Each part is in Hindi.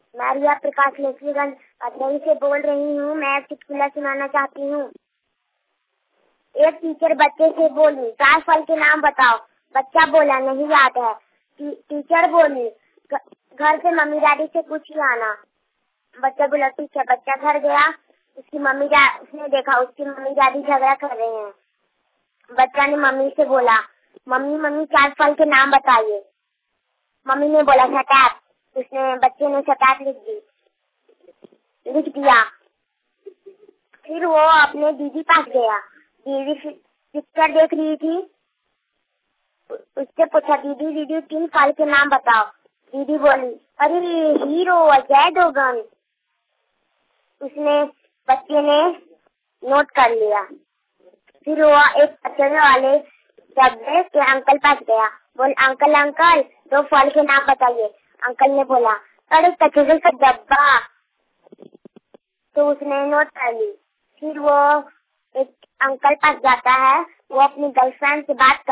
मैं रिया प्रकाश लेखरीगंज अतरई से बोल रही हूँ। मैं एक चुटकुला सुनाना चाहती हूँ। एक टीचर बच्चे से बोली, 4 फल के नाम बताओ। बच्चा बोला, नहीं याद है। टीचर बोली, घर से मम्मी डैडी से पूछ लाना। बच्चा बोला, ठीक है। बच्चा घर गया, उसने देखा उसकी मम्मी डैडी झगड़ा कर रहे हैं। बच्चा ने मम्मी से बोला, मम्मी 4 फल के नाम बताइए। मम्मी ने बोला, शटाप। बच्चे ने शटाप लिख दिया। फिर वो अपने दीदी पास गया। दीदी पिक्चर देख रही थी। उससे पूछा, दीदी 3 फल के नाम बताओ। दीदी बोली, अरे हीरो, अजय देवगन। बच्चे ने नोट कर लिया। फिर वो एक कचरे वाले डब्बे के अंकल पास गया। बोल, अंकल 2 फल के नाम बताइए। अंकल ने बोला, अरे कचरे का डब्बा। तो उसने नोट कर ली। फिर वो एक अंकल पास जाता है। वो अपनी गर्लफ्रेंड से बात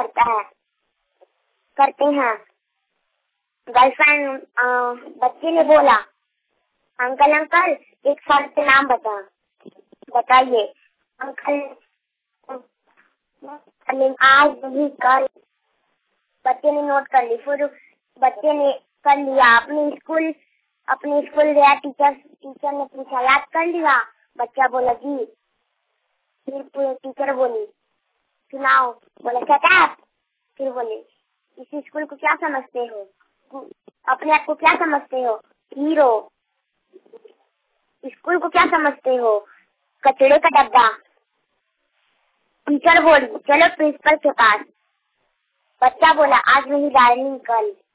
करते हैं। गर्लफ्रेंड बच्चे ने बोला, अंकल 1 फल के नाम बताइए। अंकल, आज नहीं कल। बच्चे ने नोट कर ली। फिर बच्चे ने कर लिया। अपने स्कूल गया। टीचर ने पूछा, याद कर लिया? बच्चा बोला, जी। फिर टीचर बोली, सुनाओ। बोला, शटाप। फिर बोले, इस स्कूल को क्या समझते हो? अपने आप को क्या समझते हो? हीरो। स्कूल को क्या समझते हो? कचड़े का डब्बा। टीचर बोली, चलो प्रिंसिपल के पास। बच्चा बोला, आज नहीं डार्लिंग, कल।